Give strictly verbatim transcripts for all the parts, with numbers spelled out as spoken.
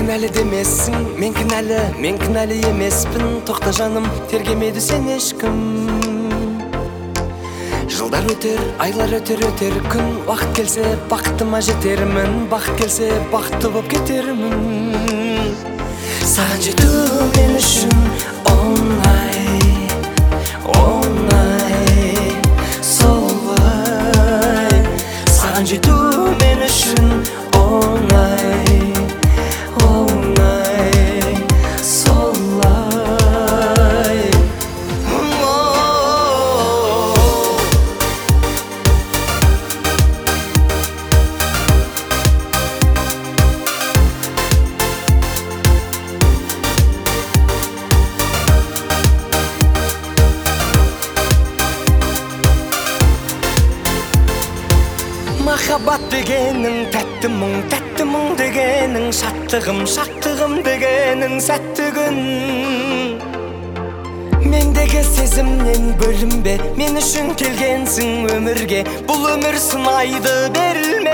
кінәлі демессің, мен кінәлі, мен кінәлі емеспін. Тоқта жаным, тергемеді сен ешкім. Жылдар өтер, айлар өтер, өтер күн. Уақыт келсе, бақытыма жетермін. Бақыт келсе, бақытты боп кетермін. Саған жету мен үшін оңай, оңай, солай. Саған жету мен үшін оңай, оңай, солай. Махаббат дегенің тәтті мұң, тәтті мұң дегенің шаттығым, шаттығым дегенің сәтті күн. Мендегі сезімнен бөлінбе, мен үшін келгенсің өмірге. Бұл өмір сынайды берілме.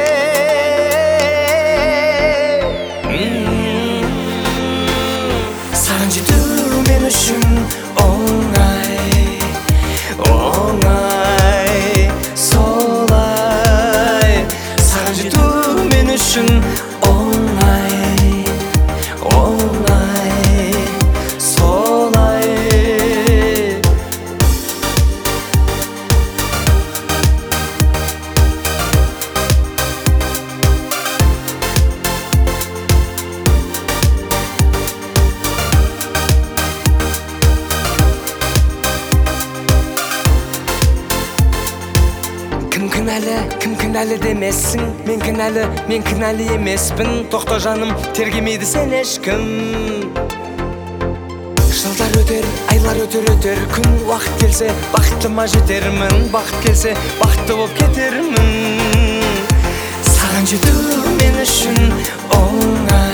Саған жету мен үшін оңай, оңай, солай. Саған жету мен үшін оңай, оңай, солай. Кім кінәлі, кім кінәлі демессің, мен кінәлі, мен кінәлі емеспін. Тоқта жаным, тергемейді сен ешкім. Жылдар өтер, айлар өтер, өтер күн. Уақыт келсе, бақытыма жетермін. Бақыт келсе, бақытты боп кетермін. Саған жету мен үшін оңай.